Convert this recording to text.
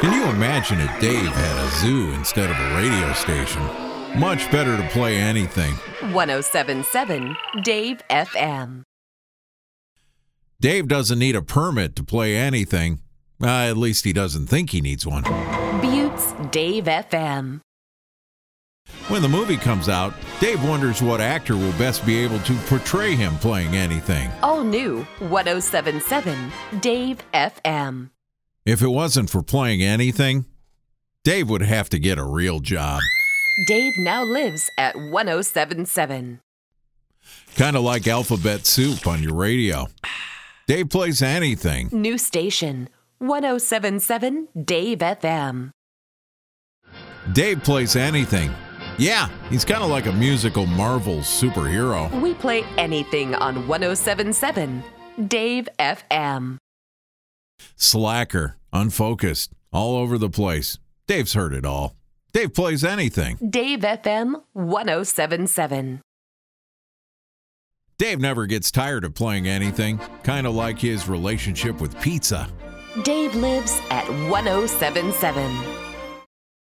Can you imagine if Dave had a zoo instead of a radio station? Much better to play anything. 107.7 Dave FM. Dave doesn't need a permit to play anything. At least he doesn't think he needs one. Butte's Dave FM. When the movie comes out, Dave wonders what actor will best be able to portray him playing anything. All new 107.7 Dave FM. If it wasn't for playing anything, Dave would have to get a real job. Dave now lives at 107.7. Kind of like alphabet soup on your radio. Dave plays anything. New station 107.7 Dave FM. Dave plays anything. Yeah, he's kind of like a musical Marvel superhero. We play anything on 107.7 Dave FM. Slacker, unfocused, all over the place. Dave's heard it all. Dave plays anything. Dave FM 107.7. Dave never gets tired of playing anything, kind of like his relationship with pizza. Dave lives at 107.7.